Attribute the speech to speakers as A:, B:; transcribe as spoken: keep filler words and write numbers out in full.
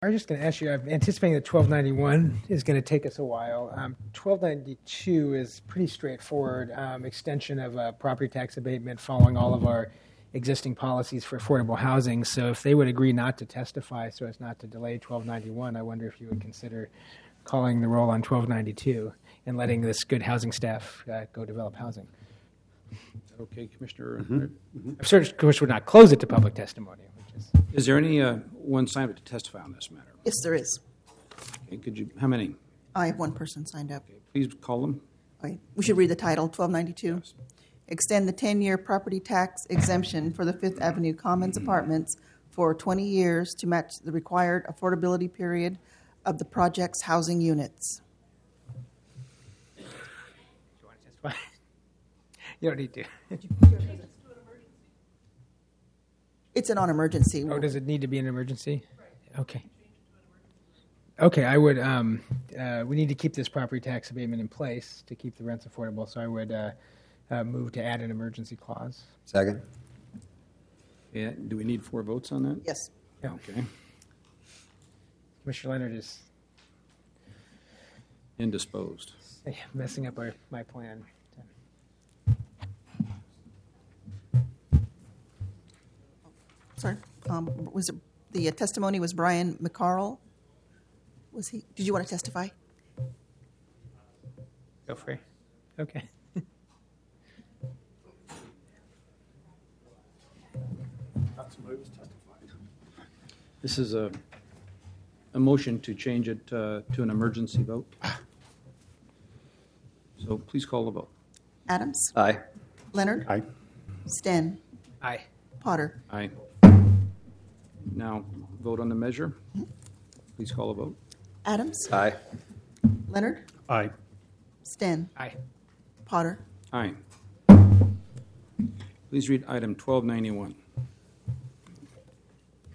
A: I was just going to ask you, I'm anticipating that twelve ninety-one is going to take us a while. Um, twelve ninety-two is pretty straightforward, um, extension of a property tax abatement following all of our existing policies for affordable housing. So if they would agree not to testify so as not to delay twelve ninety-one, I wonder if you would consider calling the roll on twelve ninety-two and letting this good housing staff uh, go develop housing.
B: Is that okay, Commissioner?
C: Mm-hmm.
B: Mm-hmm.
A: I'm certain, of course, would not close it to public testimony. Which is,
B: Is there any uh, one signed up to testify on this matter?
C: Yes, there is.
B: Okay, could you? How many?
C: I have one person signed up.
B: Okay, please call them.
C: Okay. We should read the title, twelve ninety-two.
B: Yes.
C: Extend the ten-year property tax exemption for the Fifth Avenue Commons Apartments for twenty years to match the required affordability period of the project's housing units.
A: you want to testify? You don't need to.
C: It's a non-emergency.
A: Oh, does it need to be an emergency? Okay. Okay, I would, um, uh, we need to keep this property tax abatement in place to keep the rents affordable, so I would uh, uh, move to add an emergency clause.
D: Second.
B: Yeah, do we need four votes on that?
C: Yes.
A: Yeah.
B: Okay.
A: Commissioner Leonard is
B: Indisposed.
A: messing up our, my plan.
C: Sorry. Um, was it, the uh, testimony was Brian McCarl? Was he? Did you want to testify?
A: Go free. Okay.
B: This is a, a motion to change it uh, to an emergency vote. So please call the vote.
C: Adams?
D: Aye.
C: Leonard?
D: Aye.
C: Sten?
A: Aye.
C: Potter?
B: Aye. Now vote on the measure. Please call the vote.
C: Adams?
D: Aye.
C: Leonard?
D: Aye.
C: Sten?
A: Aye.
C: Potter?
B: Aye. Please read item twelve ninety-one.